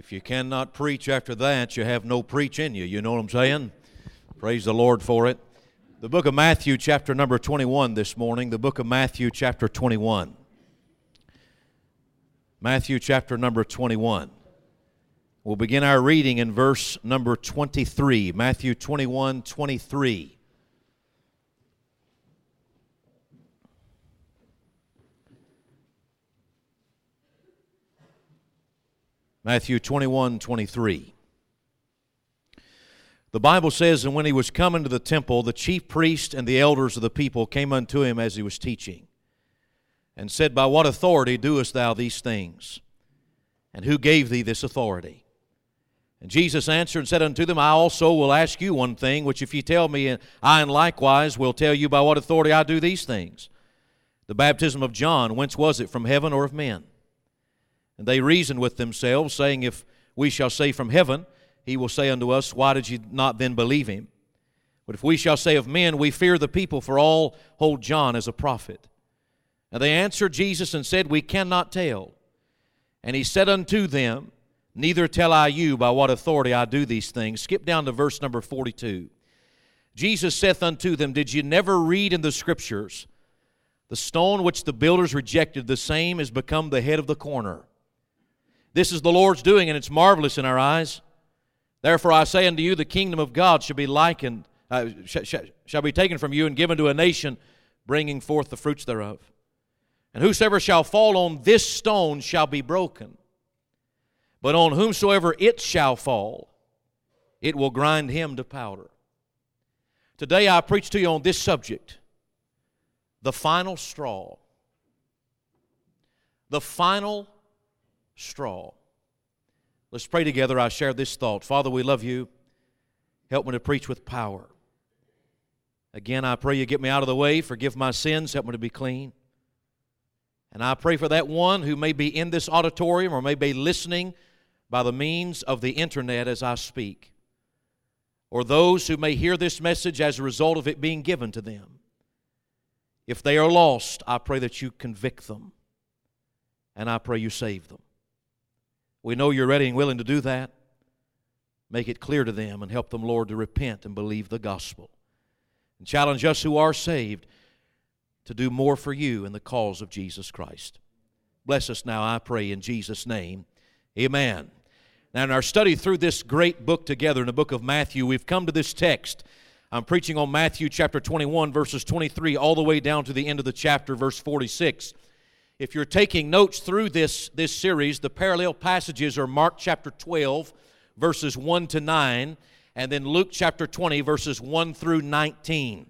If you cannot preach after that, you have no preach in you. You know what I'm saying? Praise the Lord for it. The book of Matthew, chapter number 21 this morning. The book of Matthew, chapter 21. Matthew, chapter number 21. We'll begin our reading in verse number 23. Matthew 21, 23. Matthew 21, 23. The Bible says, "And when he was come into the temple, the chief priest and the elders of the people came unto him as he was teaching, and said, By what authority doest thou these things? And who gave thee this authority? And Jesus answered and said unto them, I also will ask you one thing, which if ye tell me, I and likewise will tell you by what authority I do these things. The baptism of John, whence was it, from heaven or of men? And they reasoned with themselves, saying, If we shall say from heaven, he will say unto us, Why did ye not then believe him? But if we shall say of men, we fear the people, for all hold John as a prophet. And they answered Jesus and said, We cannot tell. And he said unto them, Neither tell I you by what authority I do these things. Skip down to verse number 42. Jesus saith unto them, Did ye never read in the Scriptures, The stone which the builders rejected, the same is become the head of the corner. This is the Lord's doing, and it's marvelous in our eyes. Therefore I say unto you, the kingdom of God shall be likened, shall be taken from you and given to a nation, bringing forth the fruits thereof. And whosoever shall fall on this stone shall be broken. But on whomsoever it shall fall, it will grind him to powder." Today I preach to you on this subject, the final straw. The final straw. Let's pray together. I share this thought. Father, we love you. Help me to preach with power. Again, I pray you get me out of the way. Forgive my sins. Help me to be clean. And I pray for that one who may be in this auditorium or may be listening by the means of the internet as I speak, or those who may hear this message as a result of it being given to them. If they are lost, I pray that you convict them, and I pray you save them. We know you're ready and willing to do that. Make it clear to them and help them, Lord, to repent and believe the gospel. And challenge us who are saved to do more for you in the cause of Jesus Christ. Bless us now, I pray, in Jesus' name. Amen. Now, in our study through this great book together in the book of Matthew, we've come to this text. I'm preaching on Matthew chapter 21, verses 23, all the way down to the end of the chapter, verse 46. If you're taking notes through this series, the parallel passages are Mark chapter 12, verses 1 to 9, and then Luke chapter 20, verses 1 through 19.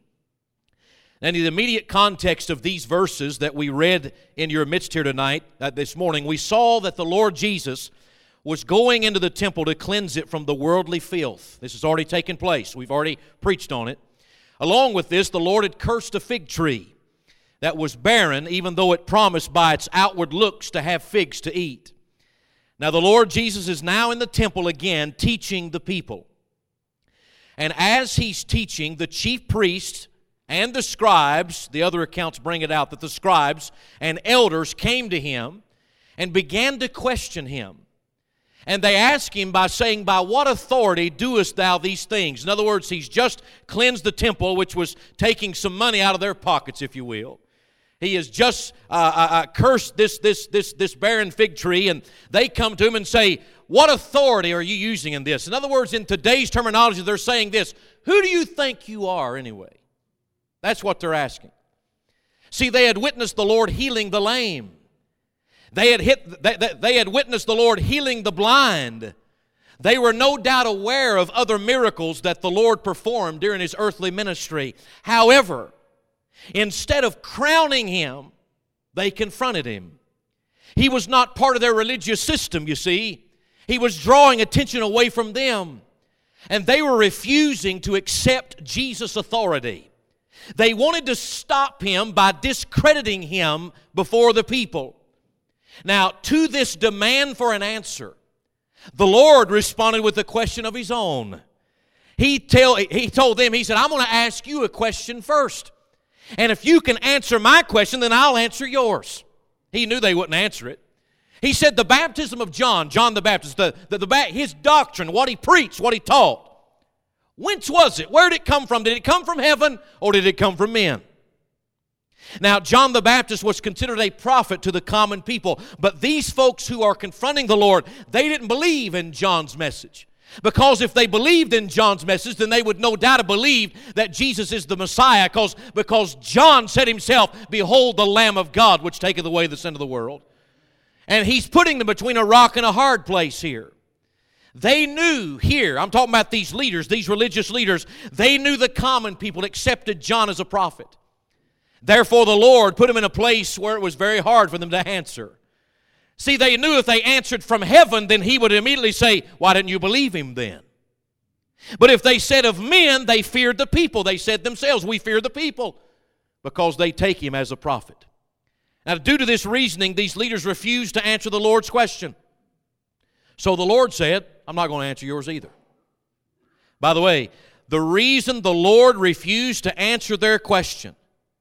And in the immediate context of these verses that we read in your midst here tonight, this morning, we saw that the Lord Jesus was going into the temple to cleanse it from the worldly filth. This has already taken place. We've already preached on it. Along with this, the Lord had cursed a fig tree that was barren, even though it promised by its outward looks to have figs to eat. Now the Lord Jesus is now in the temple again, teaching the people. And as he's teaching, the chief priests and the scribes, the other accounts bring it out that the scribes and elders came to him and began to question him. And they asked him by saying, By what authority doest thou these things? In other words, he's just cleansed the temple, which was taking some money out of their pockets, if you will. He has just cursed this barren fig tree, and they come to him and say, What authority are you using in this? In other words, in today's terminology, they're saying this, Who do you think you are anyway? That's what they're asking. See, they had witnessed the Lord healing the lame. They had witnessed the Lord healing the blind. They were no doubt aware of other miracles that the Lord performed during his earthly ministry. However, instead of crowning him, they confronted him. He was not part of their religious system, you see. He was drawing attention away from them. And they were refusing to accept Jesus' authority. They wanted to stop him by discrediting him before the people. Now, to this demand for an answer, the Lord responded with a question of his own. He told them, he said, I'm going to ask you a question first. And if you can answer my question, then I'll answer yours. He knew they wouldn't answer it. He said the baptism of John the Baptist, his doctrine, what he preached, what he taught, whence was it? Where did it come from? Did it come from heaven or did it come from men? Now, John the Baptist was considered a prophet to the common people, but these folks who are confronting the Lord, they didn't believe in John's message. Because if they believed in John's message, then they would no doubt have believed that Jesus is the Messiah, because John said himself, "Behold the Lamb of God, which taketh away the sin of the world." And he's putting them between a rock and a hard place here. They knew here, I'm talking about these leaders, these religious leaders, they knew the common people accepted John as a prophet. Therefore, the Lord put them in a place where it was very hard for them to answer. See, they knew if they answered from heaven, then he would immediately say, "Why didn't you believe him then?" But if they said of men, they feared the people. They said themselves, "We fear the people," because they take him as a prophet. Now, due to this reasoning, these leaders refused to answer the Lord's question. So the Lord said, "I'm not going to answer yours either." By the way, the reason the Lord refused to answer their question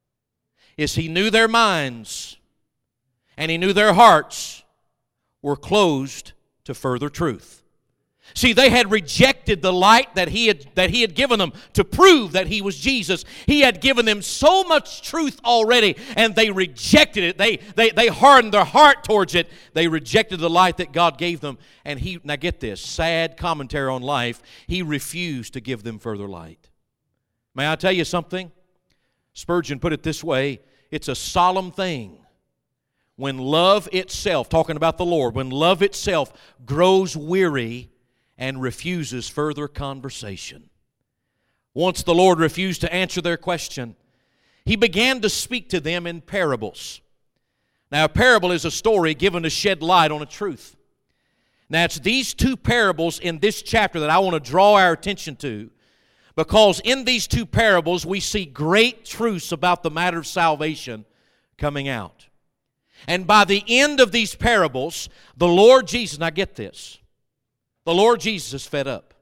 is he knew their minds and he knew their hearts were closed to further truth. See, they had rejected the light that he had given them to prove that he was Jesus. He had given them so much truth already, and they rejected it. They hardened their heart towards it. They rejected the light that God gave them. And now get this, sad commentary on life, he refused to give them further light. May I tell you something? Spurgeon put it this way, it's a solemn thing when love itself, talking about the Lord, when love itself grows weary and refuses further conversation. Once the Lord refused to answer their question, he began to speak to them in parables. Now, a parable is a story given to shed light on a truth. Now, it's these two parables in this chapter that I want to draw our attention to, because in these two parables we see great truths about the matter of salvation coming out. And by the end of these parables, the Lord Jesus, now get this, the Lord Jesus is fed up.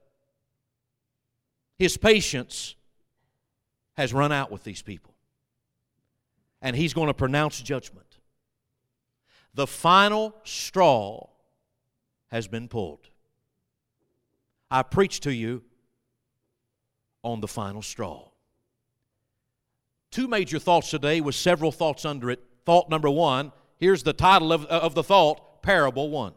His patience has run out with these people. And He's going to pronounce judgment. The final straw has been pulled. I preach to you on the final straw. Two major thoughts today with several thoughts under it. Thought number one, here's the title of the thought, Parable 1.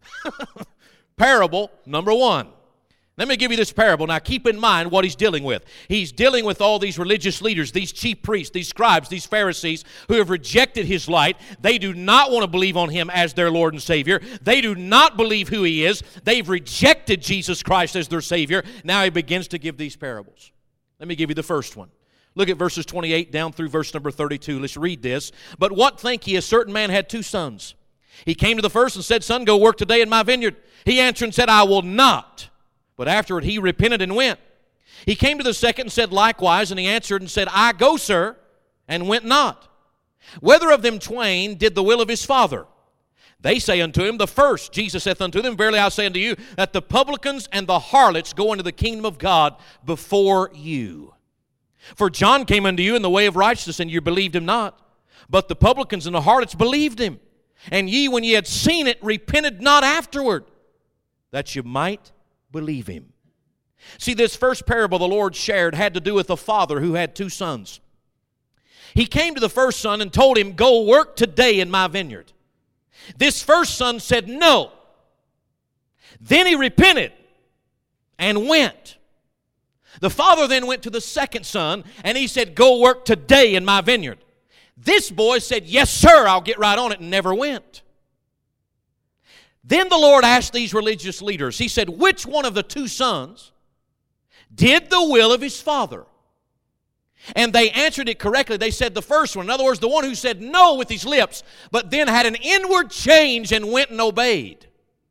Parable number 1. Let me give you this parable. Now keep in mind what he's dealing with. He's dealing with all these religious leaders, these chief priests, these scribes, these Pharisees who have rejected his light. They do not want to believe on him as their Lord and Savior. They do not believe who he is. They've rejected Jesus Christ as their Savior. Now he begins to give these parables. Let me give you the first one. Look at verses 28 down through verse number 32. Let's read this. But what think ye? A certain man had 2 sons. He came to the first and said, Son, go work today in my vineyard. He answered and said, I will not. But afterward he repented and went. He came to the second and said likewise, and he answered and said, I go, sir, and went not. Whether of them twain did the will of his father? They say unto him, the first. Jesus saith unto them, Verily I say unto you, that the publicans and the harlots go into the kingdom of God before you. For John came unto you in the way of righteousness, and you believed him not. But the publicans and the harlots believed him. And ye, when ye had seen it, repented not afterward, that you might believe him. See, this first parable the Lord shared had to do with a father who had 2 sons. He came to the first son and told him, Go work today in my vineyard. This first son said no. Then he repented and went. The father then went to the second son and he said, Go work today in my vineyard. This boy said, Yes, sir, I'll get right on it, and never went. Then the Lord asked these religious leaders, He said, Which one of the 2 sons did the will of his father? And they answered it correctly. They said the first one. In other words, the one who said no with his lips, but then had an inward change and went and obeyed.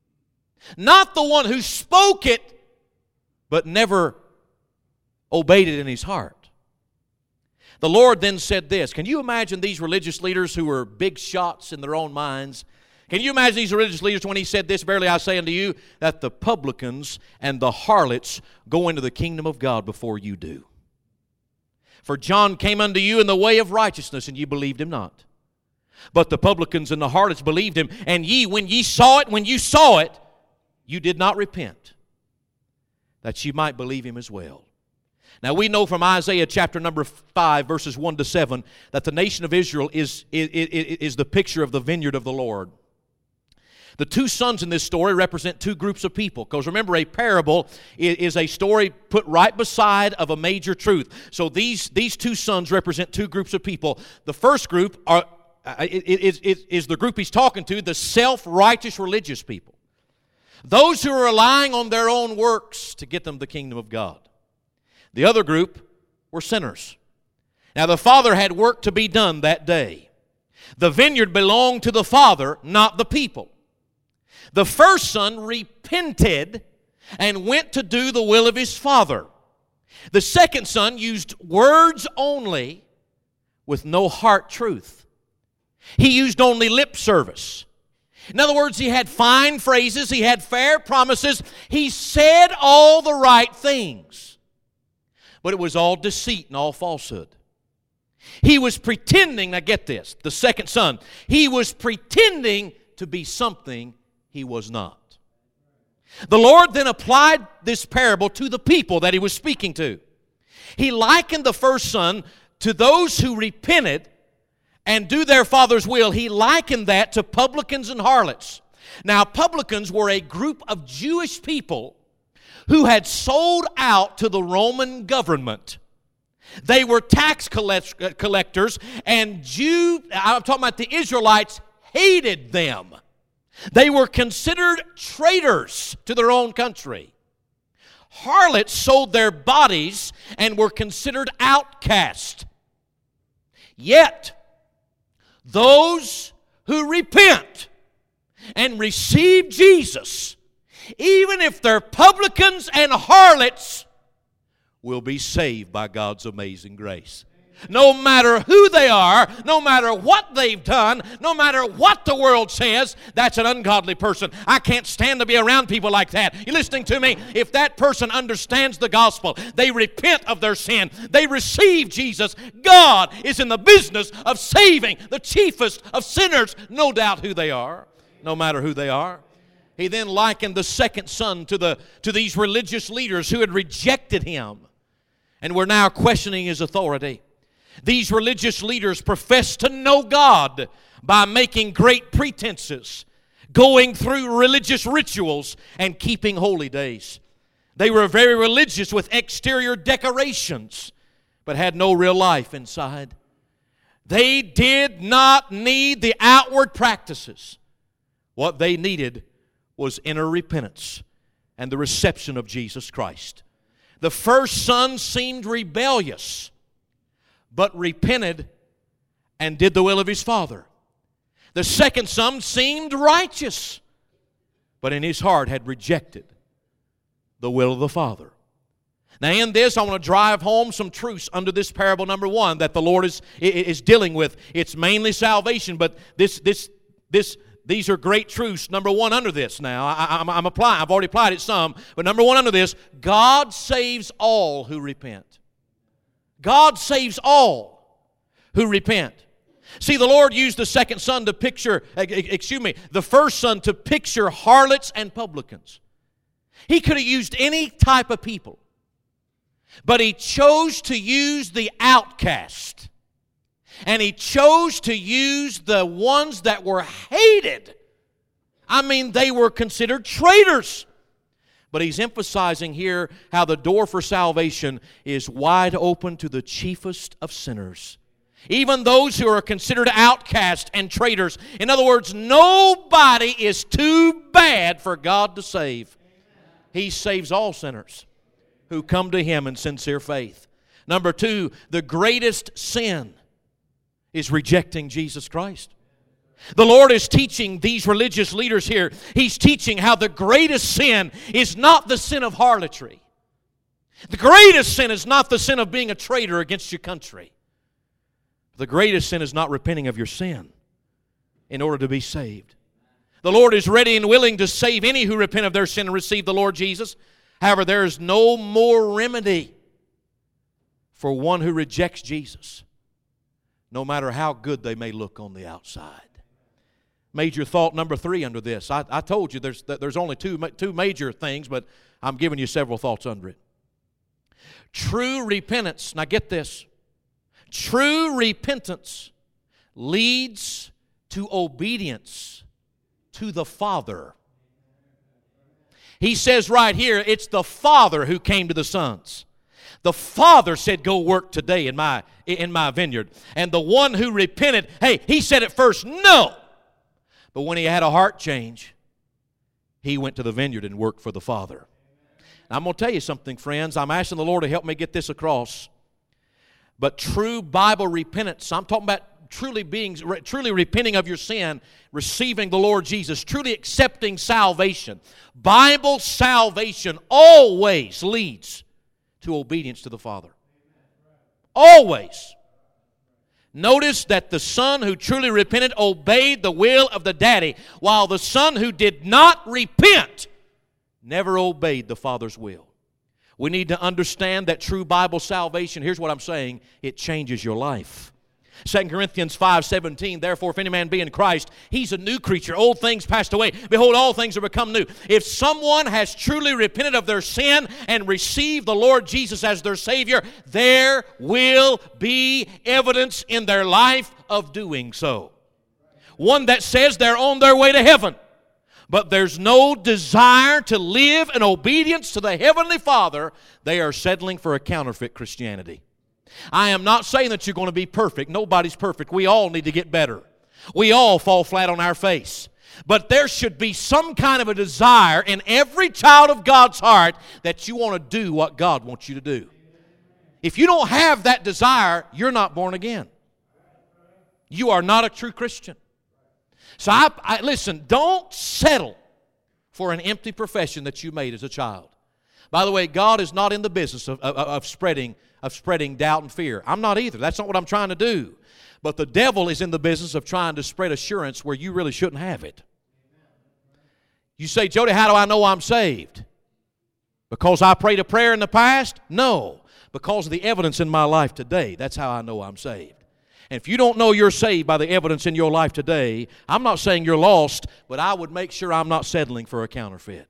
Not the one who spoke it, but never obeyed it in his heart. The Lord then said this. Can you imagine these religious leaders who were big shots in their own minds? Can you imagine these religious leaders when he said this, Verily I say unto you, that the publicans and the harlots go into the kingdom of God before you do. For John came unto you in the way of righteousness, and you believed him not. But the publicans and the harlots believed him. And ye, when you saw it, you did not repent, that ye might believe him as well. Now we know from Isaiah chapter number 5, verses 1 to 7, that the nation of Israel is the picture of the vineyard of the Lord. The two sons in this story represent two groups of people. Because remember, a parable is a story put right beside of a major truth. So these two sons represent two groups of people. The first group is the group he's talking to, the self-righteous religious people. Those who are relying on their own works to get them the kingdom of God. The other group were sinners. Now the Father had work to be done that day. The vineyard belonged to the Father, not the people. The first son repented and went to do the will of his father. The second son used words only with no heart truth. He used only lip service. In other words, he had fine phrases, he had fair promises, he said all the right things. But it was all deceit and all falsehood. He was pretending, now get this, the second son, he was pretending to be something he was not. The Lord then applied this parable to the people that he was speaking to. He likened the first son to those who repented and do their father's will. He likened that to publicans and harlots. Now, publicans were a group of Jewish people who had sold out to the Roman government. They were tax collectors, and I'm talking about the Israelites, hated them. They were considered traitors to their own country. Harlots sold their bodies and were considered outcast. Yet, those who repent and receive Jesus, even if they're publicans and harlots, will be saved by God's amazing grace. No matter who they are, no matter what they've done, no matter what the world says, that's an ungodly person. I can't stand to be around people like that. You listening to me? If that person understands the gospel, they repent of their sin, they receive Jesus, God is in the business of saving the chiefest of sinners, no doubt who they are, no matter who they are. He then likened the second son to these religious leaders who had rejected him and were now questioning his authority. These religious leaders professed to know God by making great pretenses, going through religious rituals, and keeping holy days. They were very religious with exterior decorations, but had no real life inside. They did not need the outward practices. What they needed was inner repentance and the reception of Jesus Christ. The first son seemed rebellious, but repented and did the will of his father. The second son seemed righteous, but in his heart had rejected the will of the Father. Now in this, I want to drive home some truths under this parable number one that the Lord is dealing with. It's mainly salvation, but these are great truths. Number one under this now. I'm applying. I've already applied it some, but number one under this, God saves all who repent. God saves all who repent. See, the Lord used the second son to picture, the first son to picture harlots and publicans. He could have used any type of people, but He chose to use the outcast. And He chose to use the ones that were hated. I mean, they were considered traitors. But He's emphasizing here how the door for salvation is wide open to the chiefest of sinners. Even those who are considered outcasts and traitors. In other words, nobody is too bad for God to save. He saves all sinners who come to Him in sincere faith. Number two, the greatest sin is rejecting Jesus Christ. The Lord is teaching these religious leaders here. He's teaching how the greatest sin is not the sin of harlotry. The greatest sin is not the sin of being a traitor against your country. The greatest sin is not repenting of your sin in order to be saved. The Lord is ready and willing to save any who repent of their sin and receive the Lord Jesus. However, there is no more remedy for one who rejects Jesus no matter how good they may look on the outside. Major thought number 3 under this. I told you there's only two major things, but I'm giving you several thoughts under it. True repentance, now get this, true repentance leads to obedience to the Father. He says right here, it's the Father who came to the sons. The Father said, go work today in my vineyard. And the one who repented, hey, he said at first, no. But when he had a heart change, he went to the vineyard and worked for the Father. Now, I'm going to tell you something, friends. I'm asking the Lord to help me get this across. But true Bible repentance, I'm talking about truly repenting of your sin, receiving the Lord Jesus, truly accepting salvation. Bible salvation always leads to obedience to the Father. Always. Notice that the son who truly repented obeyed the will of the daddy, while the son who did not repent never obeyed the Father's will. We need to understand that true Bible salvation, here's what I'm saying, it changes your life. 2 Corinthians 5:17, therefore if any man be in Christ, he's a new creature. Old things passed away. Behold, all things are become new. If someone has truly repented of their sin and received the Lord Jesus as their Savior, there will be evidence in their life of doing so. One that says they're on their way to heaven, but there's no desire to live in obedience to the Heavenly Father. They are settling for a counterfeit Christianity. I am not saying that you're going to be perfect. Nobody's perfect. We all need to get better. We all fall flat on our face. But there should be some kind of a desire in every child of God's heart that you want to do what God wants you to do. If you don't have that desire, you're not born again. You are not a true Christian. So listen, don't settle for an empty profession that you made as a child. By the way, God is not in the business of spreading doubt and fear. I'm not either. That's not what I'm trying to do. But the devil is in the business of trying to spread assurance where you really shouldn't have it. You say, Jody, how do I know I'm saved? Because I prayed a prayer in the past? No. Because of the evidence in my life today. That's how I know I'm saved. And if you don't know you're saved by the evidence in your life today, I'm not saying you're lost, but I would make sure I'm not settling for a counterfeit.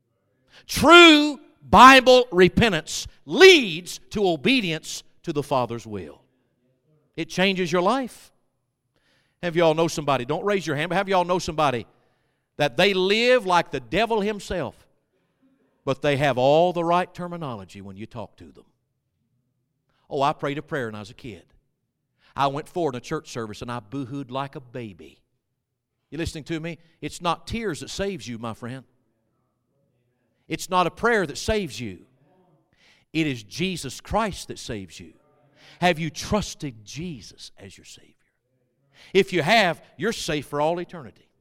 True Bible repentance leads to obedience to the Father's will. It changes your life. Have you all know somebody, don't raise your hand, but have you all know somebody that they live like the devil himself, but they have all the right terminology when you talk to them? Oh, I prayed a prayer when I was a kid. I went forward in a church service and I boo-hooed like a baby. You listening to me? It's not tears that saves you, my friend. It's not a prayer that saves you. It is Jesus Christ that saves you. Have you trusted Jesus as your Savior? If you have, you're safe for all eternity.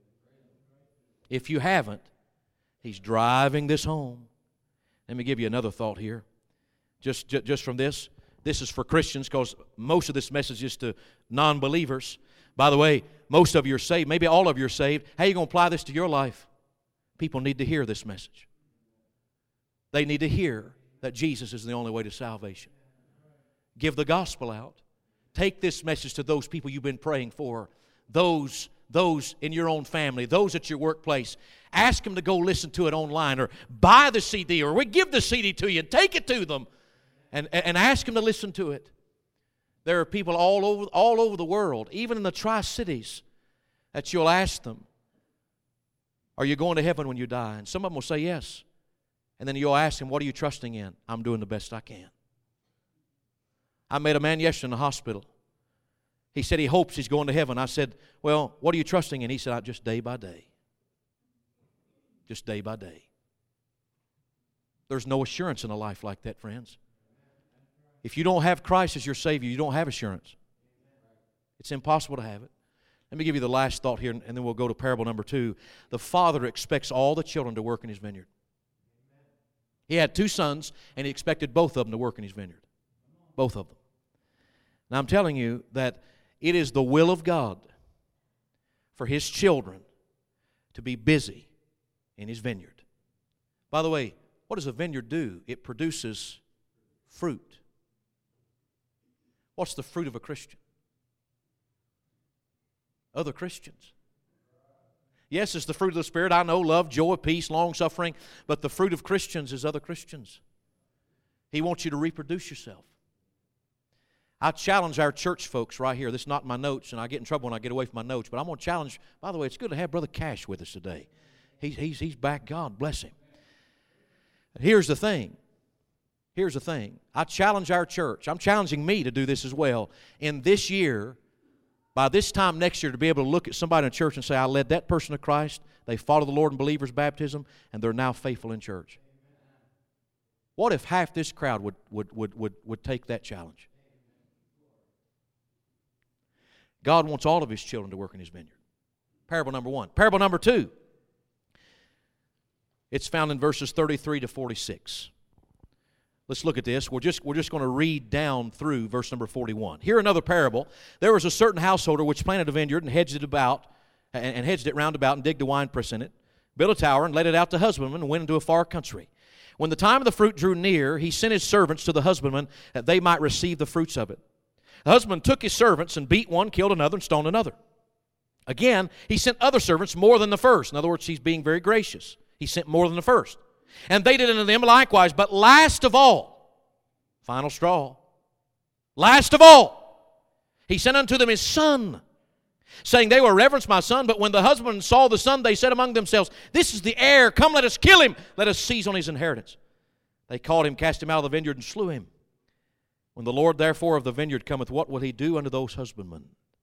If you haven't, He's driving this home. Let me give you another thought here. Just from this. This is for Christians because most of this message is to non-believers. By the way, most of you are saved. Maybe all of you are saved. How are you going to apply this to your life? People need to hear this message. They need to hear that Jesus is the only way to salvation. Give the gospel out. Take this message to those people you've been praying for, those in your own family, those at your workplace. Ask them to go listen to it online or buy the CD, or we give the CD to you and take it to them and ask them to listen to it. There are people all over the world, even in the Tri-Cities, that you'll ask them, are you going to heaven when you die? And some of them will say yes. And then you'll ask him, what are you trusting in? I'm doing the best I can. I met a man yesterday in the hospital. He said he hopes he's going to heaven. I said, well, what are you trusting in? He said, just day by day. Just day by day. There's no assurance in a life like that, friends. If you don't have Christ as your Savior, you don't have assurance. It's impossible to have it. Let me give you the last thought here, and then we'll go to parable number 2. The Father expects all the children to work in His vineyard. He had 2 sons, and He expected both of them to work in His vineyard. Both of them. Now I'm telling you that it is the will of God for His children to be busy in His vineyard. By the way, what does a vineyard do? It produces fruit. What's the fruit of a Christian? Other Christians. Yes, it's the fruit of the Spirit. I know, love, joy, peace, long-suffering. But the fruit of Christians is other Christians. He wants you to reproduce yourself. I challenge our church folks right here. This is not in my notes, and I get in trouble when I get away from my notes. But I'm going to challenge. By the way, it's good to have Brother Cash with us today. He's back. God bless him. Here's the thing. Here's the thing. I challenge our church. I'm challenging me to do this as well. In this year, by this time next year, to be able to look at somebody in church and say, I led that person to Christ, they followed the Lord in believers' baptism, and they're now faithful in church. What if half this crowd would take that challenge? God wants all of His children to work in His vineyard. Parable number 1. Parable number 2. It's found in verses 33 to 46. Let's look at this. We're just going to read down through verse number 41. Here another parable. There was a certain householder which planted a vineyard and hedged it round about and digged a winepress in it, built a tower and let it out to husbandmen and went into a far country. When the time of the fruit drew near, he sent his servants to the husbandmen that they might receive the fruits of it. The husbandman took his servants and beat one, killed another, and stoned another. Again, he sent other servants more than the first. In other words, he's being very gracious. He sent more than the first. And they did unto them likewise. But last of all, final straw, last of all, he sent unto them his son, saying, they will reverence my son. But when the husbandmen saw the son, they said among themselves, this is the heir. Come, let us kill him. Let us seize on his inheritance. They caught him, cast him out of the vineyard, and slew him. When the Lord therefore of the vineyard cometh, what will he do unto those husbandmen?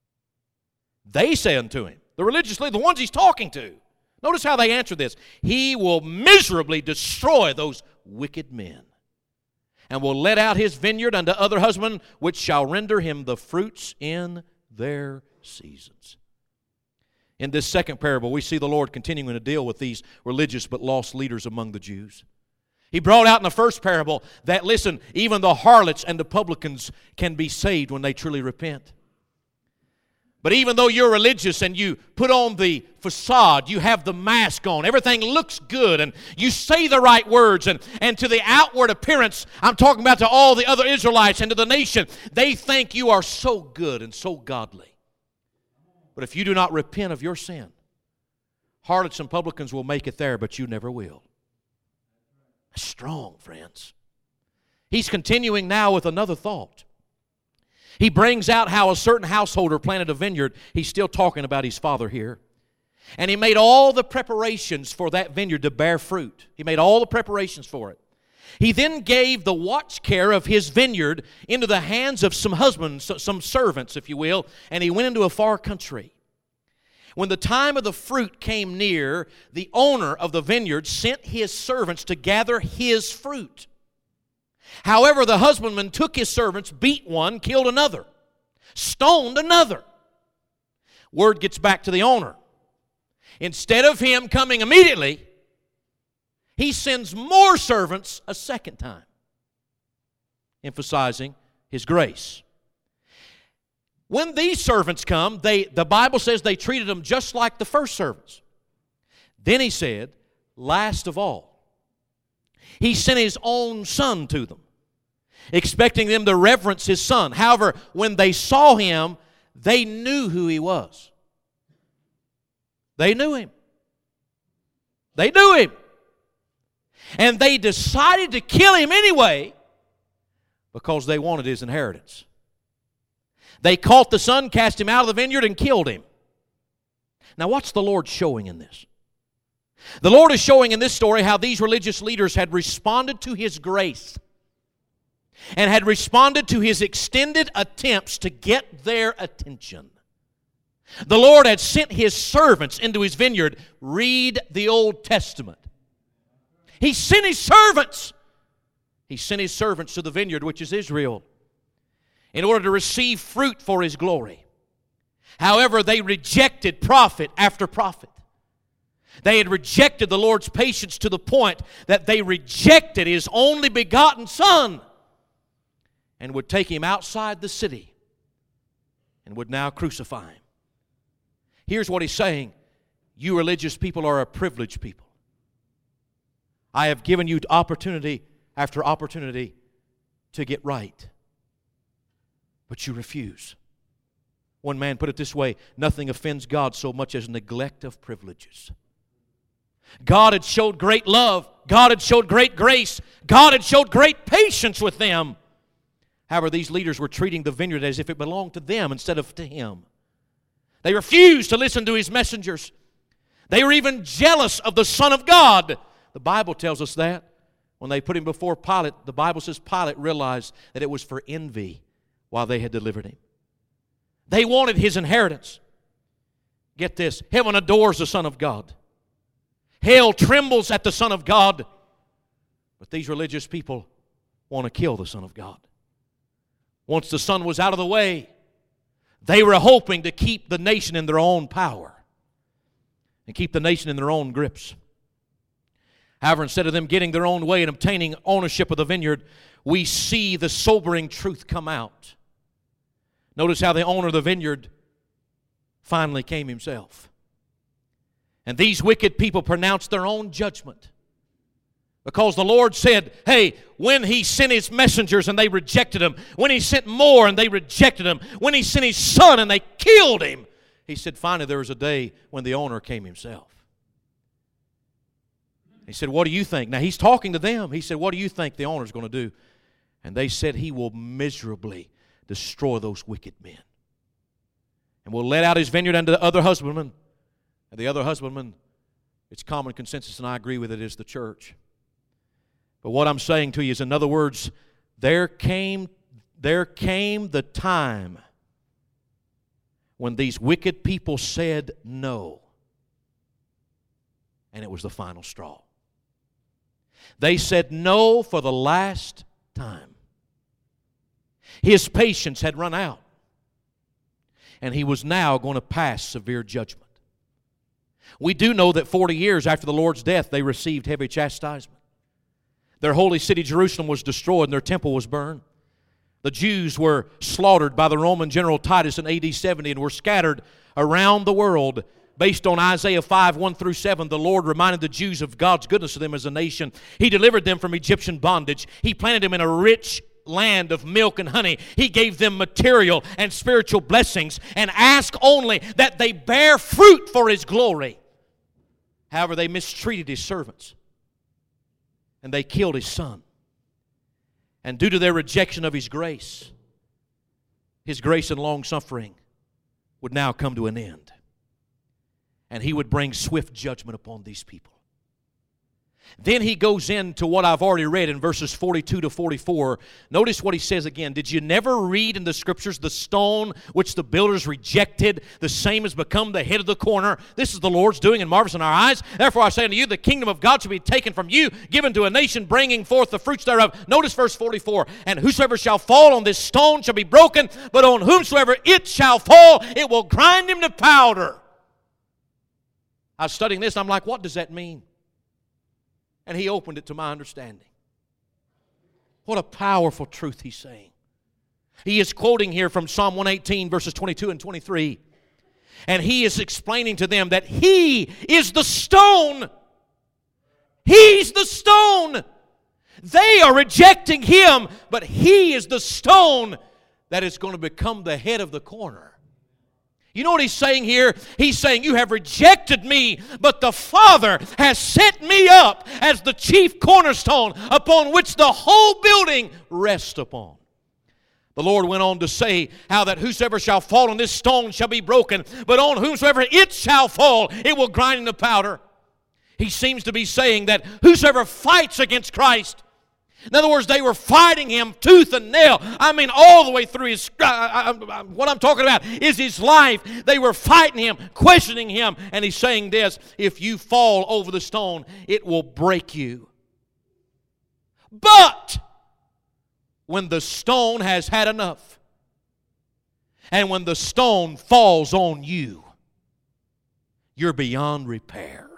They say unto him, the religious leaders, the ones he's talking to. Notice how they answer this. He will miserably destroy those wicked men, and will let out his vineyard unto other husbandmen, which shall render him the fruits in their seasons. In this second parable, we see the Lord continuing to deal with these religious but lost leaders among the Jews. He brought out in the first parable that, listen, even the harlots and the publicans can be saved when they truly repent. But even though you're religious and you put on the facade, you have the mask on, everything looks good, and you say the right words, and to the outward appearance, I'm talking about to all the other Israelites and to the nation, they think you are so good and so godly. But if you do not repent of your sin, harlots and publicans will make it there, but you never will. Strong, friends. He's continuing now with another thought. He brings out how a certain householder planted a vineyard. He's still talking about his father here. And he made all the preparations for that vineyard to bear fruit. He made all the preparations for it. He then gave the watch care of his vineyard into the hands of some husbands, some servants, if you will, and he went into a far country. When the time of the fruit came near, the owner of the vineyard sent his servants to gather his fruit. However, the husbandman took his servants, beat one, killed another, stoned another. Word gets back to the owner. Instead of him coming immediately, he sends more servants a second time, emphasizing his grace. When these servants come, the Bible says they treated them just like the first servants. Then he said, last of all, he sent his own son to them, expecting them to reverence his son. However, when they saw him, they knew who he was. They knew him. They knew him. And they decided to kill him anyway because they wanted his inheritance. They caught the son, cast him out of the vineyard, and killed him. Now, what's the Lord showing in this? The Lord is showing in this story how these religious leaders had responded to His grace and had responded to His extended attempts to get their attention. The Lord had sent His servants into His vineyard. Read the Old Testament. He sent His servants. He sent His servants to the vineyard, which is Israel, in order to receive fruit for His glory. However, they rejected prophet after prophet. They had rejected the Lord's patience to the point that they rejected His only begotten Son and would take Him outside the city and would now crucify Him. Here's what He's saying. You religious people are a privileged people. I have given you opportunity after opportunity to get right. But you refuse. One man put it this way: nothing offends God so much as neglect of privileges. God had showed great love. God had showed great grace. God had showed great patience with them. However, these leaders were treating the vineyard as if it belonged to them instead of to Him. They refused to listen to His messengers. They were even jealous of the Son of God. The Bible tells us that. When they put Him before Pilate, the Bible says Pilate realized that it was for envy why they had delivered Him. They wanted His inheritance. Get this, heaven adores the Son of God. Hell trembles at the Son of God. But these religious people want to kill the Son of God. Once the Son was out of the way, they were hoping to keep the nation in their own power and keep the nation in their own grips. However, instead of them getting their own way and obtaining ownership of the vineyard, we see the sobering truth come out. Notice how the owner of the vineyard finally came himself. And these wicked people pronounced their own judgment. Because the Lord said, hey, when He sent His messengers and they rejected Him, when He sent more and they rejected Him, when He sent His Son and they killed Him, He said, finally there was a day when the owner came himself. He said, what do you think? Now He's talking to them. He said, what do you think the owner's going to do? And they said, He will miserably destroy those wicked men. And will let out His vineyard unto the other husbandmen. And the other husbandman, it's common consensus, and I agree with it, is the church. But what I'm saying to you is, in other words, there came the time when these wicked people said no. And it was the final straw. They said no for the last time. His patience had run out. And He was now going to pass severe judgment. We do know that 40 years after the Lord's death, they received heavy chastisement. Their holy city, Jerusalem, was destroyed and their temple was burned. The Jews were slaughtered by the Roman general Titus in AD 70 and were scattered around the world. Based on Isaiah 5, 1 through 7, the Lord reminded the Jews of God's goodness to them as a nation. He delivered them from Egyptian bondage. He planted them in a rich land of milk and honey. He gave them material and spiritual blessings and asked only that they bear fruit for His glory. However, they mistreated His servants and they killed His Son. And due to their rejection of His grace and long-suffering would now come to an end. And He would bring swift judgment upon these people. Then He goes into what I've already read in verses 42 to 44. Notice what He says again. Did you never read in the Scriptures, the stone which the builders rejected, the same has become the head of the corner? This is the Lord's doing and marvelous in our eyes. Therefore I say unto you, the kingdom of God shall be taken from you, given to a nation, bringing forth the fruits thereof. Notice verse 44. And whosoever shall fall on this stone shall be broken, but on whomsoever it shall fall, it will grind him to powder. I was studying this, and I'm like, what does that mean? And He opened it to my understanding. What a powerful truth He's saying. He is quoting here from Psalm 118, verses 22 and 23. And He is explaining to them that He is the stone. He's the stone. They are rejecting Him, but He is the stone that is going to become the head of the corner. You know what He's saying here? He's saying, you have rejected me, but the Father has set me up as the chief cornerstone upon which the whole building rests upon. The Lord went on to say how that whosoever shall fall on this stone shall be broken, but on whomsoever it shall fall, it will grind into powder. He seems to be saying that whosoever fights against Christ, in other words, they were fighting Him tooth and nail. I mean, all the way through His... what I'm talking about is His life. They were fighting Him, questioning Him. And He's saying this, if you fall over the stone, it will break you. But when the stone has had enough, and when the stone falls on you, you're beyond repair.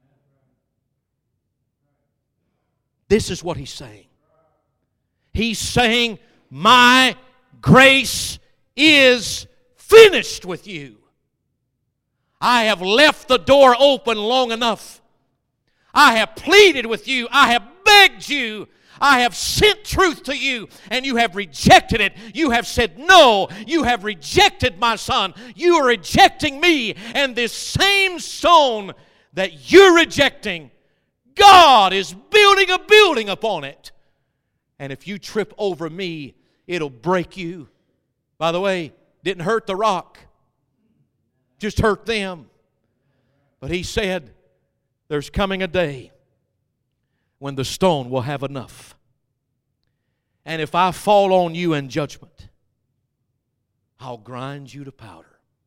This is what He's saying. He's saying, my grace is finished with you. I have left the door open long enough. I have pleaded with you. I have begged you. I have sent truth to you, and you have rejected it. You have said no. You have rejected my Son. You are rejecting me. And this same stone that you're rejecting, God is building a building upon it. And if you trip over me, it'll break you. By the way, didn't hurt the rock. Just hurt them. But he said, there's coming a day when the stone will have enough. And if I fall on you in judgment, I'll grind you to powder.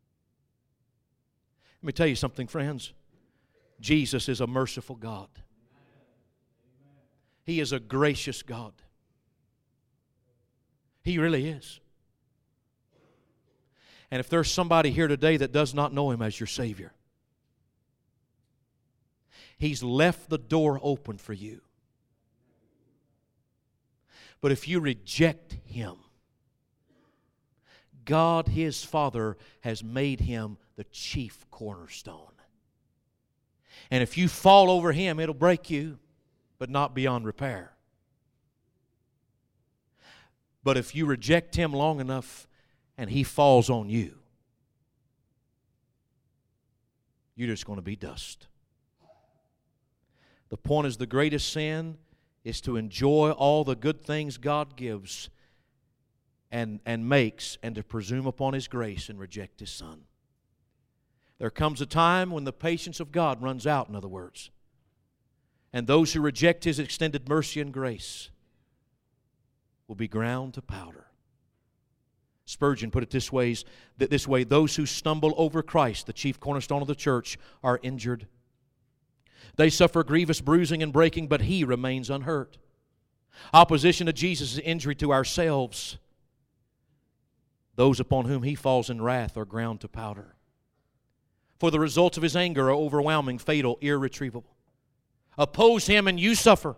Let me tell you something, friends. Jesus is a merciful God. He is a gracious God. He really is. And if there's somebody here today that does not know Him as your Savior, He's left the door open for you. But if you reject Him, God, His Father, has made Him the chief cornerstone. And if you fall over Him, it'll break you, but not beyond repair. But if you reject Him long enough and He falls on you, you're just going to be dust. The point is, the greatest sin is to enjoy all the good things God gives and makes, and to presume upon His grace and reject His Son. There comes a time when the patience of God runs out, in other words. And those who reject His extended mercy and grace will be ground to powder. Spurgeon put it this way, those who stumble over Christ, the chief cornerstone of the church, are injured. They suffer grievous bruising and breaking, but He remains unhurt. Opposition to Jesus is injury to ourselves. Those upon whom He falls in wrath are ground to powder. For the results of His anger are overwhelming, fatal, irretrievable. Oppose Him and you suffer.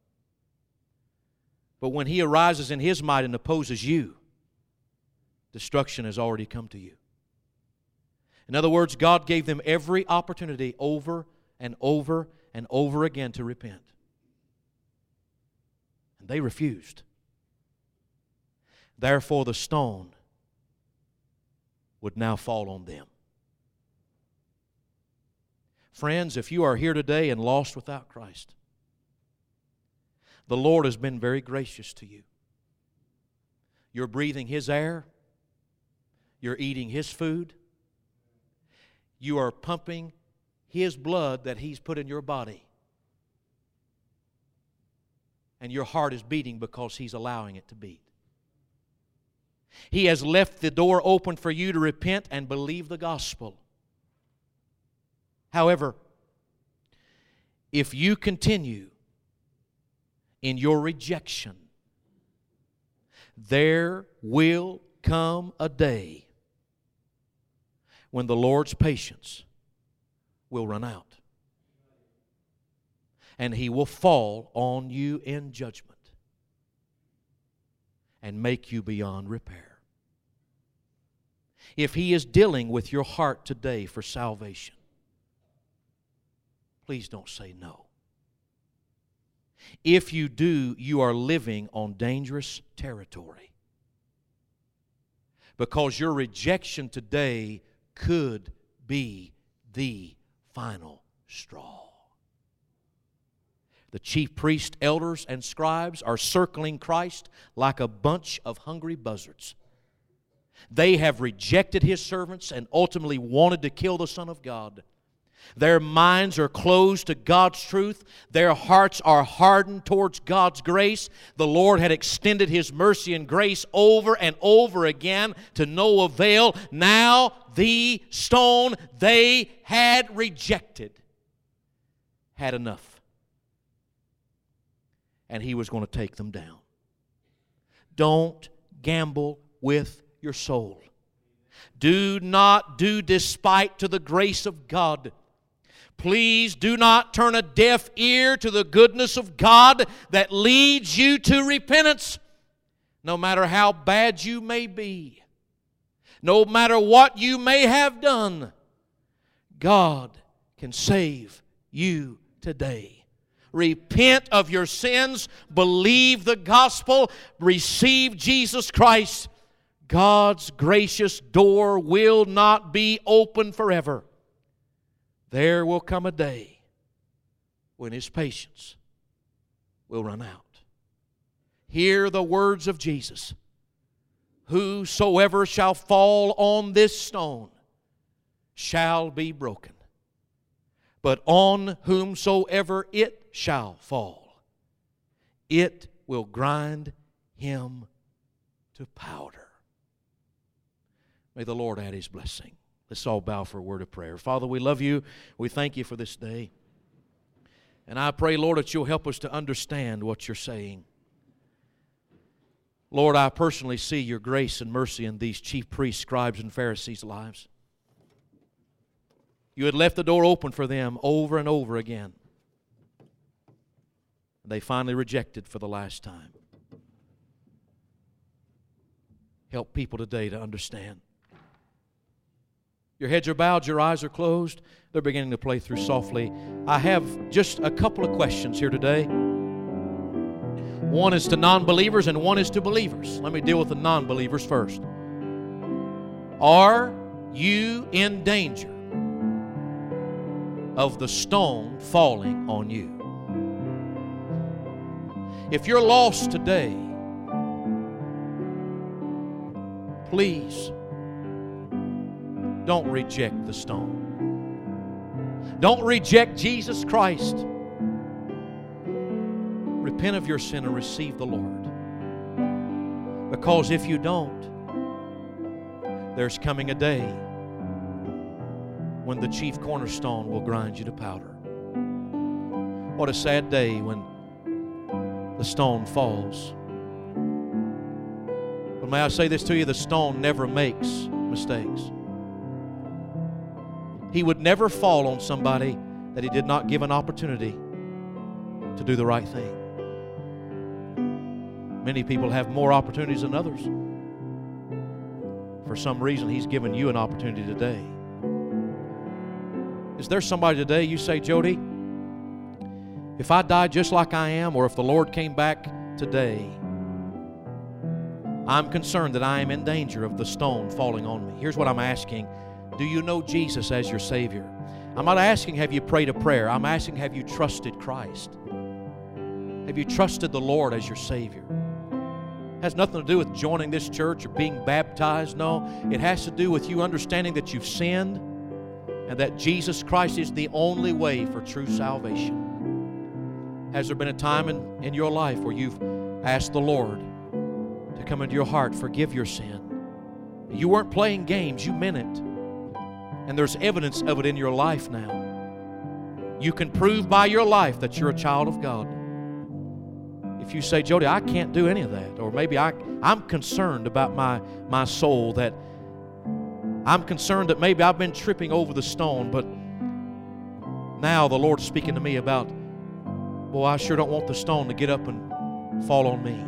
But when He arises in His might and opposes you, destruction has already come to you. In other words, God gave them every opportunity over and over and over again to repent. And they refused. Therefore, the stone would now fall on them. Friends, if you are here today and lost without Christ, the Lord has been very gracious to you. You're breathing His air. You're eating His food. You are pumping His blood that He's put in your body. And your heart is beating because He's allowing it to beat. He has left the door open for you to repent and believe the gospel. However, if you continue in your rejection, there will come a day when the Lord's patience will run out. And He will fall on you in judgment and make you beyond repair. If He is dealing with your heart today for salvation, please don't say no. If you do, you are living on dangerous territory. Because your rejection today could be the final straw. The chief priests, elders, and scribes are circling Christ like a bunch of hungry buzzards. They have rejected His servants and ultimately wanted to kill the Son of God. Their minds are closed to God's truth. Their hearts are hardened towards God's grace. The Lord had extended His mercy and grace over and over again to no avail. Now the stone they had rejected had enough. And He was going to take them down. Don't gamble with your soul. Do not do despite to the grace of God. Please do not turn a deaf ear to the goodness of God that leads you to repentance. No matter how bad you may be, no matter what you may have done, God can save you today. Repent of your sins, believe the gospel, receive Jesus Christ. God's gracious door will not be open forever. There will come a day when His patience will run out. Hear the words of Jesus. Whosoever shall fall on this stone shall be broken. But on whomsoever it shall fall, it will grind him to powder. May the Lord add His blessing. Let's all bow for a word of prayer. Father, we love You. We thank You for this day. And I pray, Lord, that You'll help us to understand what You're saying. Lord, I personally see Your grace and mercy in these chief priests, scribes, and Pharisees' lives. You had left the door open for them over and over again. They finally rejected for the last time. Help people today to understand. Your heads are bowed, your eyes are closed. They're beginning to play through softly. I have just a couple of questions here today. One is to non-believers and one is to believers. Let me deal with the non-believers first. Are you in danger of the stone falling on you? If you're lost today, please don't reject the stone. Don't reject Jesus Christ. Repent of your sin and receive the Lord. Because if you don't, there's coming a day when the chief cornerstone will grind you to powder. What a sad day when the stone falls. But may I say this to you, the stone never makes mistakes. He would never fall on somebody that He did not give an opportunity to do the right thing. Many people have more opportunities than others. For some reason, He's given you an opportunity today. Is there somebody today, you say, Jody, if I died just like I am, or if the Lord came back today, I'm concerned that I am in danger of the stone falling on me. Here's what I'm asking. Do you know Jesus as your Savior? I'm not asking, have you prayed a prayer? I'm asking, have you trusted Christ? Have you trusted the Lord as your Savior? It has nothing to do with joining this church or being baptized. No, it has to do with you understanding that you've sinned and that Jesus Christ is the only way for true salvation. Has there been a time in your life where you've asked the Lord to come into your heart, forgive your sin? You weren't playing games, you meant it. And there's evidence of it in your life now. You can prove by your life that you're a child of God. If you say, Jody, I can't do any of that, or maybe I'm concerned about my soul, that I'm concerned that maybe I've been tripping over the stone, but now the Lord's speaking to me about, well, I sure don't want the stone to get up and fall on me.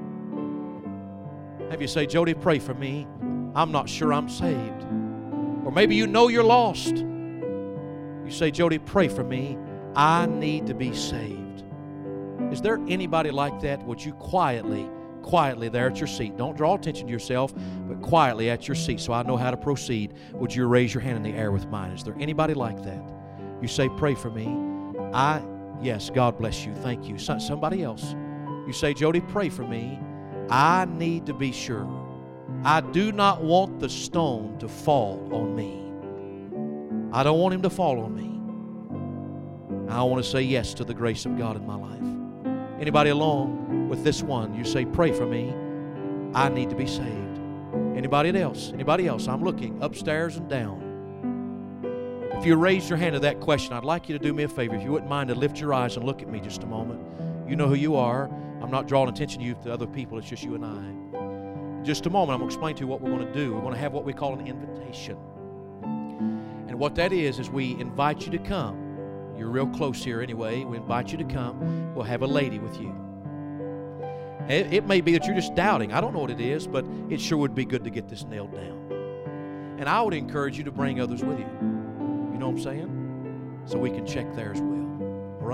Have you say, Jody, pray for me. I'm not sure I'm saved. Or maybe you know you're lost. You say, Jody, pray for me. I need to be saved. Is there anybody like that? Would you quietly there at your seat, don't draw attention to yourself, but quietly at your seat so I know how to proceed, would you raise your hand in the air with mine? Is there anybody like that? You say, pray for me. Yes, God bless you. Thank you. Somebody else. You say, Jody, pray for me. I need to be sure. I do not want the stone to fall on me. I don't want him to fall on me. I want to say yes to the grace of God in my life. Anybody along with this one, you say, pray for me. I need to be saved. Anybody else? Anybody else? I'm looking upstairs and down. If you raised your hand to that question, I'd like you to do me a favor. If you wouldn't mind to lift your eyes and look at me just a moment. You know who you are. I'm not drawing attention to you to other people. It's just you and I. In just a moment, I'm going to explain to you what we're going to do. We're going to have what we call an invitation. And what that is we invite you to come. You're real close here anyway. We invite you to come. We'll have a lady with you. It may be that you're just doubting. I don't know what it is, but it sure would be good to get this nailed down. And I would encourage you to bring others with you. You know what I'm saying? So we can check there as well. All right?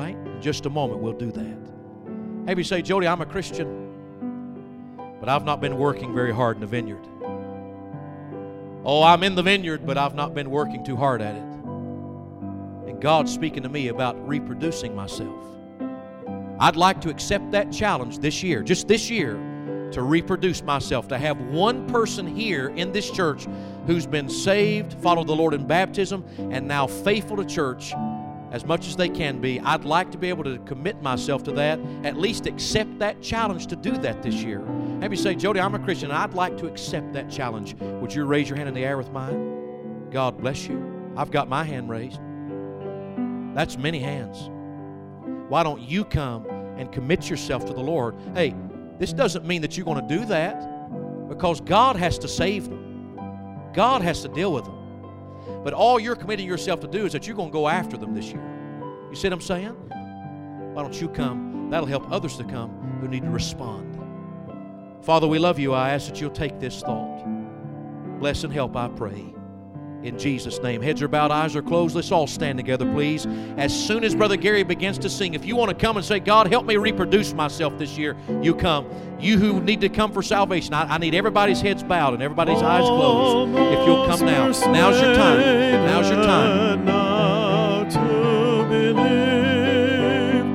just a moment, we'll do that. Have you say, Jody, I'm a Christian, but I've not been working very hard in the vineyard. Oh, I'm in the vineyard, but I've not been working too hard at it. And God's speaking to me about reproducing myself. I'd like to accept that challenge this year, just this year, to reproduce myself, to have one person here in this church who's been saved, followed the Lord in baptism, and now faithful to church as much as they can be. I'd like to be able to commit myself to that, at least accept that challenge to do that this year. Have you say, Jody, I'm a Christian, and I'd like to accept that challenge. Would you raise your hand in the air with mine? God bless you. I've got my hand raised. That's many hands. Why don't you come and commit yourself to the Lord? Hey, this doesn't mean that you're going to do that, because God has to save them. God has to deal with them. But all you're committing yourself to do is that you're going to go after them this year. You see what I'm saying? Why don't you come? That'll help others to come who need to respond. Father, we love you. I ask that you'll take this thought. Bless and help, I pray. In Jesus' name. Heads are bowed, eyes are closed. Let's all stand together, please. As soon as Brother Gary begins to sing, if you want to come and say, God, help me reproduce myself this year, you come. You who need to come for salvation, I need everybody's heads bowed and everybody's eyes closed. If you'll come now. Now's your time. Now's your time. Now to believe,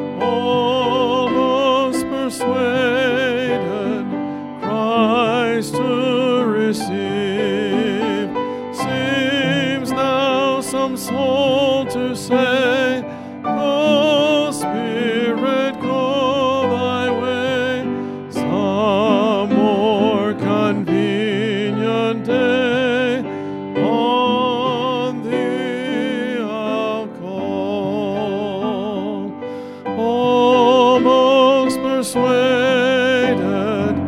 almost persuaded, Christ to receive. Some soul to say, go Spirit, go thy way, some more convenient day, on thee I'll call. Almost persuaded,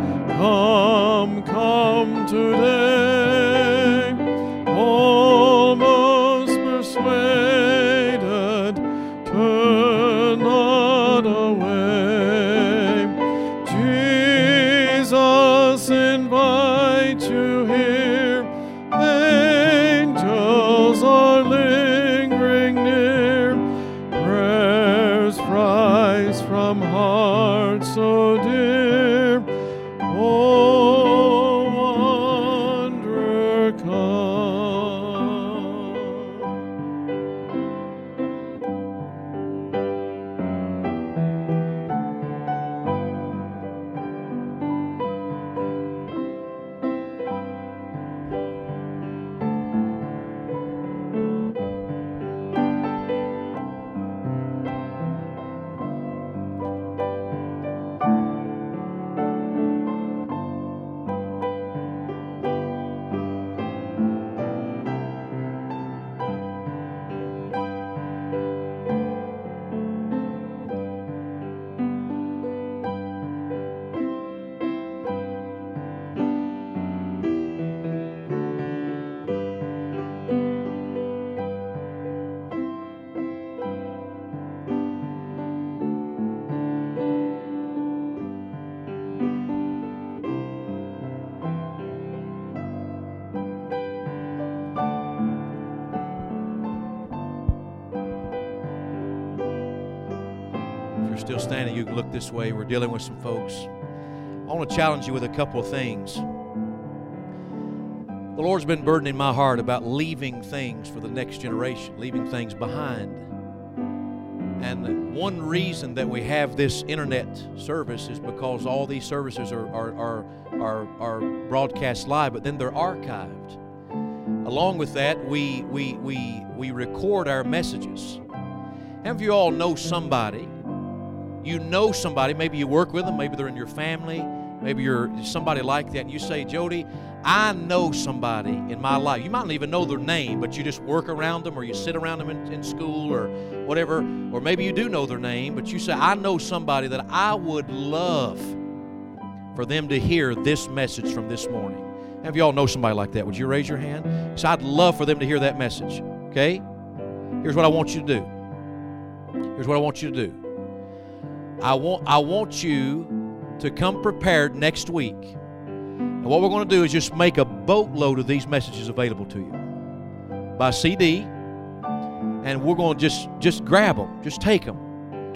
come today. Persuaded, turn not away. Jesus invites you here. Angels are lingering near. Prayers rise from hearts so dear. Oh, wanderer, come. Still standing, you can look this way. We're dealing with some folks. I want to challenge you with a couple of things. The Lord's been burdening my heart about leaving things for the next generation, leaving things behind. And one reason that we have this internet service is because all these services are broadcast live, but then they're archived. Along with that, we record our messages. How many of you all know somebody? You know somebody, maybe you work with them, maybe they're in your family, maybe you're somebody like that, and you say, Jody, I know somebody in my life. You might not even know their name, but you just work around them, or you sit around them in school or whatever, or maybe you do know their name, but you say, I know somebody that I would love for them to hear this message from this morning. How many of y'all know somebody like that? Would you raise your hand? So I'd love for them to hear that message, okay? Here's what I want you to do. Here's what I want you to do. I want you to come prepared next week. And what we're going to do is just make a boatload of these messages available to you by CD. And we're going to just grab them. Just take them.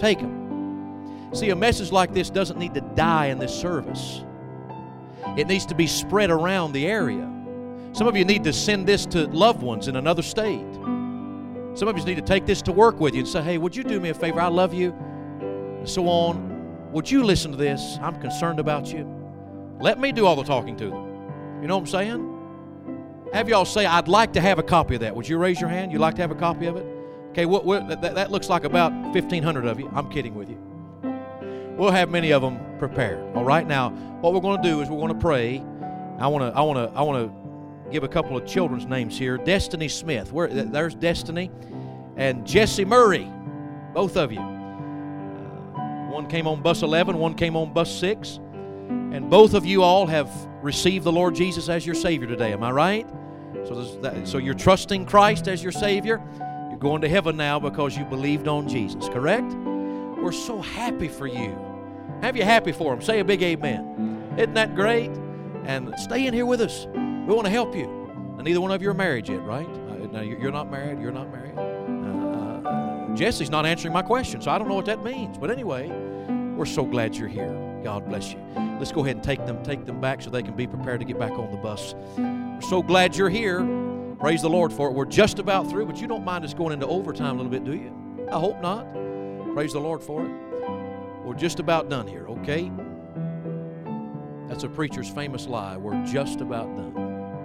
Take them. See, a message like this doesn't need to die in this service. It needs to be spread around the area. Some of you need to send this to loved ones in another state. Some of you need to take this to work with you and say, hey, would you do me a favor? I love you. And so on. Would you listen to this? I'm concerned about you. Let me do all the talking to them. You know what I'm saying? Have y'all say, I'd like to have a copy of that. Would you raise your hand? You'd like to have a copy of it? Okay, that looks like about 1,500 of you. I'm kidding with you. We'll have many of them prepared. All right, now what we're going to do is we're going to pray. I want to give a couple of children's names here. Destiny Smith. There's Destiny, and Jesse Murray. Both of you. One came on bus 11. One came on bus 6. And both of you all have received the Lord Jesus as your Savior today. Am I right? So you're trusting Christ as your Savior. You're going to heaven now because you believed on Jesus. Correct? We're so happy for you. Have you happy for them? Say a big amen. Isn't that great? And stay in here with us. We want to help you. And neither one of you are married yet, right? Now you're not married. You're not married. Jesse's not answering my question, so I don't know what that means. But anyway, we're so glad you're here. God bless you. Let's go ahead and take them back so they can be prepared to get back on the bus. We're so glad you're here. Praise the Lord for it. We're just about through, but you don't mind us going into overtime a little bit, do you? I hope not. Praise the Lord for it. We're just about done here, okay? That's a preacher's famous lie. We're just about done.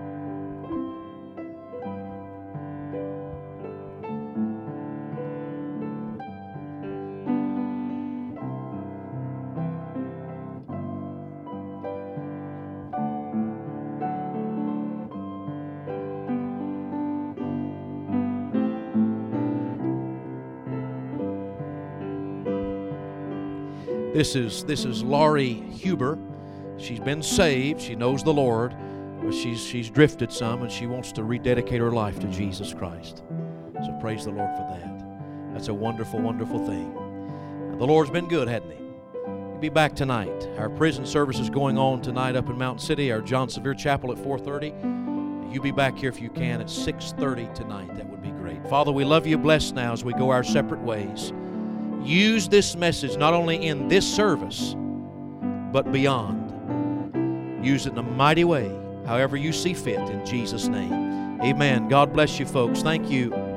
This is Laurie Huber. She's been saved. She knows the Lord, but she's drifted some, and she wants to rededicate her life to Jesus Christ. So praise the Lord for that. That's a wonderful, wonderful thing. The Lord's been good, hasn't He? He'll be back tonight. Our prison service is going on tonight up in Mountain City. Our John Sevier Chapel at 4:30. You be back here if you can at 6:30 tonight. That would be great. Father, we love you. Bless now as we go our separate ways. Use this message not only in this service, but beyond. Use it in a mighty way, however you see fit, in Jesus' name. Amen. God bless you, folks. Thank you.